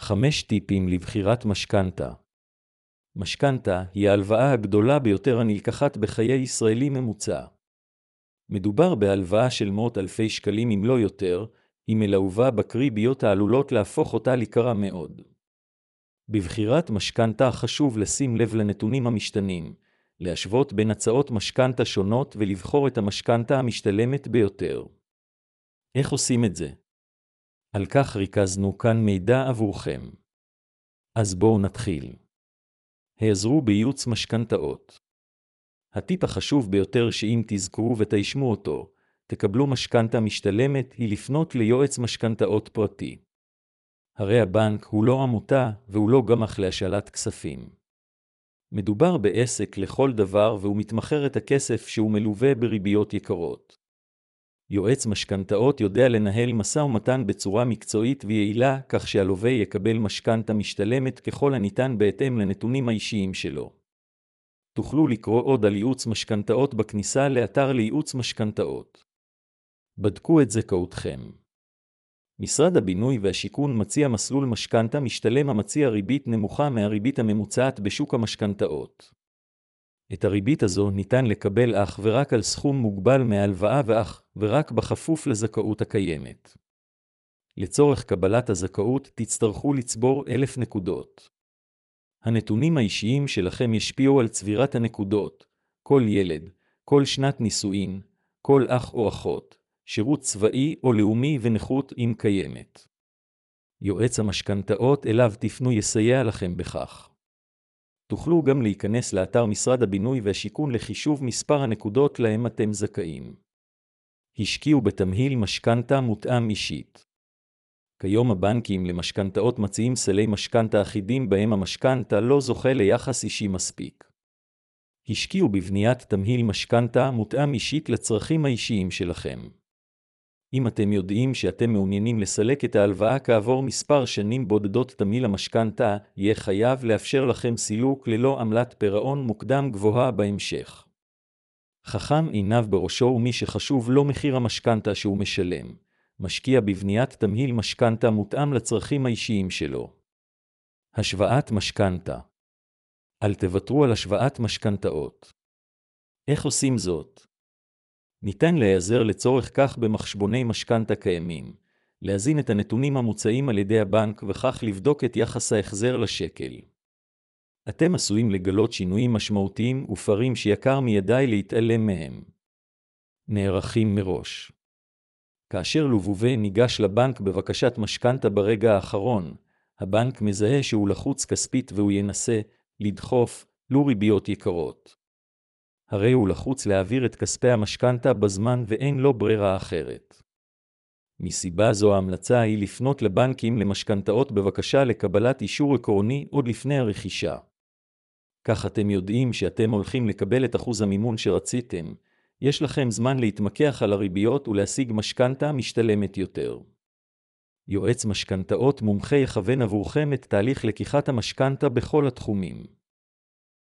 5 טיפים לבחירת משכנתה. משכנתה היא ההלוואה הגדולה ביותר הנלקחת בחיי ישראלי ממוצע. מדובר בהלוואה של מאות אלפי שקלים אם לא יותר, היא מלווה בריביות העלולות להפוך אותה ליקרה מאוד. בבחירת משכנתה חשוב לשים לב לנתונים המשתנים, להשוות בין הצעות משכנתה שונות ולבחור את המשכנתה המשתלמת ביותר. איך עושים את זה? על כך ריכזנו כאן מידע עבורכם. אז בואו נתחיל. העזרו בייעוץ משכנתאות. הטיפ החשוב ביותר שאם תזכרו ותשמעו אותו, תקבלו משכנתה משתלמת היא לפנות ליועץ משכנתאות פרטי. הרי הבנק הוא לא עמותה והוא לא גמ"ח להשאלת כספים. מדובר בעסק לכל דבר והוא מתמחר את הכסף שהוא מלווה בריביות יקרות. יועץ משכנתאות יודע לנהל משא ומתן בצורה מקצועית ויעילה, כך שהלווה יקבל משכנתה משתלמת ככל הניתן בהתאם לנתונים האישיים שלו. תוכלו לקרוא עוד על ייעוץ משכנתאות בכניסה לאתר לייעוץ משכנתאות. בדקו את זכאותכם. משרד הבינוי והשיכון מציע מסלול משכנתה משתלם המציע ריבית נמוכה מהריבית הממוצעת בשוק המשכנתאות. את הריבית הזו ניתן לקבל אך ורק על סכום מוגבל מהלוואה ואך ורק בכפוף לזכאות הקיימת. לצורך קבלת הזכאות תצטרכו לצבור 1,000 נקודות. הנתונים האישיים שלכם ישפיעו על צבירת הנקודות, כל ילד, כל שנת נישואין, כל אח או אחות, שירות צבאי או לאומי ונכות אם קיימת. יועץ המשכנתאות אליו תפנו יסייע לכם בכך. תוכלו גם להיכנס לאתר משרד הבינוי והשיכון לחישוב מספר הנקודות להם אתם זכאים. השקיעו בתמהיל משכנתה מותאם אישית. כיום הבנקים למשכנתאות מציעים סלי משכנתה אחידים בהם המשכנתה לא זוכה ליחס אישי מספיק. השקיעו בבניית תמהיל משכנתה מותאם אישית לצרכים האישיים שלכם. אם אתם יודעים שאתם מעוניינים לסלק את ההלוואה כעבור מספר שנים בודדות, תמהיל המשכנתה יהיה חייב לאפשר לכם סילוק ללא עמלת פירעון מוקדם גבוהה בהמשך. חכם עיניו בראשו, ומי שחשוב לו מחיר המשכנתה שהוא משלם, משקיע בבניית תמהיל משכנתה מותאם לצרכים האישיים שלו. השוואת משכנתה. אל תוותרו על השוואת משכנתאות. איך עושים זאת? ניתן להיעזר לצורך כך במחשבוני משכנתה קיימים, להזין את הנתונים המוצעים על ידי הבנק וכך לבדוק את יחס ההחזר לשקל. אתם עשויים לגלות שינויים משמעותיים ופערים שיקר מידי להתעלם מהם. נערכים מראש. כאשר לווה ניגש לבנק בבקשת משכנתה ברגע האחרון, הבנק מזהה שהוא לחוץ כספית והוא ינסה לדחוף לו ריביות יקרות. הרי הוא לחוץ להעביר את כספי המשכנתה בזמן ואין לו ברירה אחרת. מסיבה זו ההמלצה היא לפנות לבנקים למשכנתאות בבקשה לקבלת אישור עקרוני עוד לפני הרכישה. כך אתם יודעים שאתם הולכים לקבל את אחוז המימון שרציתם, יש לכם זמן להתמקח על הריביות ולהשיג משכנתה משתלמת יותר. יועץ משכנתאות מומחה יכוון עבורכם את תהליך לקיחת המשכנתה בכל התחומים.